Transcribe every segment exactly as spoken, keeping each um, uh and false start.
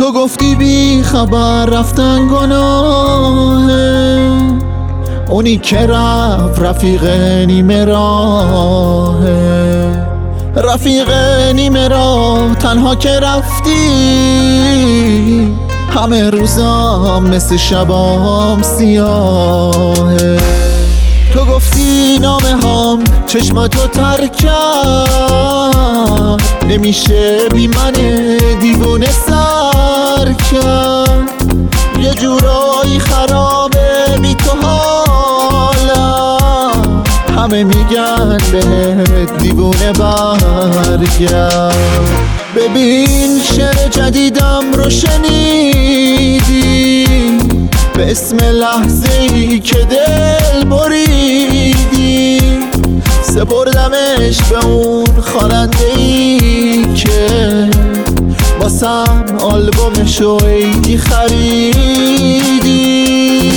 تو گفتی بی خبر رفتن گناهه، اونی که رفت رفیق نیمه راهه، رفیق نیمه راه تنها که رفتی، همه روزام مثل شبام سیاهه. تو گفتی نامه هام چشماتو ترک کرد، نمیشه بی من دیوونه سر کرد، یه جورایی خرابه بی تو حالم، همه میگن بهت دیوونه برگرد. ببین شعر جدیدم رو شنیدی، به اسم لحظه‌ای که دل بریدی، سپردمش به اون خواننده‌ای که واسم آلبومشو عیدی خریدی.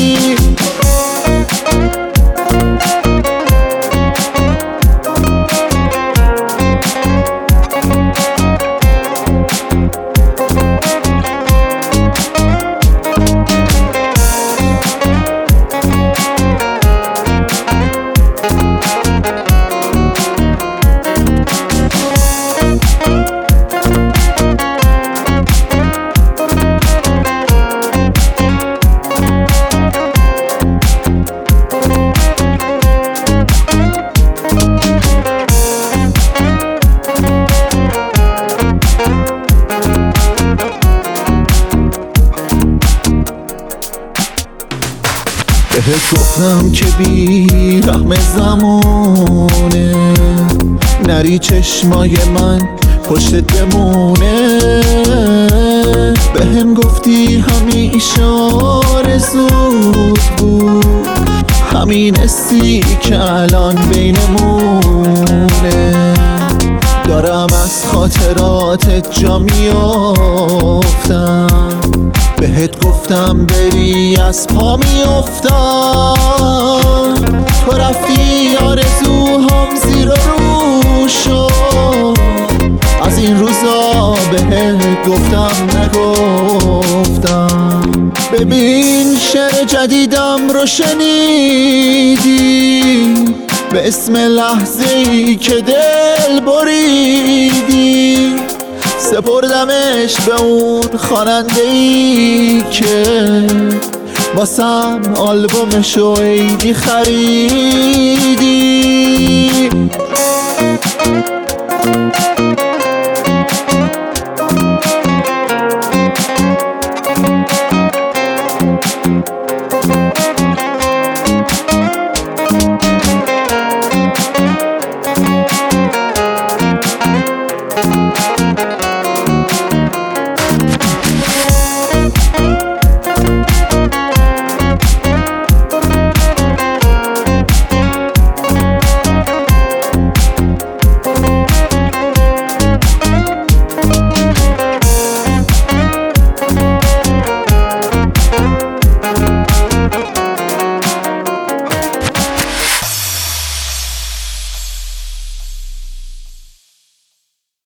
بهت گفتم که بی رحم زمونه، نری چشمای من پشت بمونه، بهم گفتی همیشه آرزوت بود، همین حسی که الان بینمونه، دارم از خاطراتت جا میافتم، بهت گفتم بری از پا میافتم، تو رفتی آرزوهام زیر و رو شد، از این روزا بهت گفتم نگفتم. ببین شعر جدیدم رو شنیدی، به اسم لحظه‌ای که دل بریدی، سپردمش به اون خواننده‌ای که واسم آلبومشو عیدی خریدی.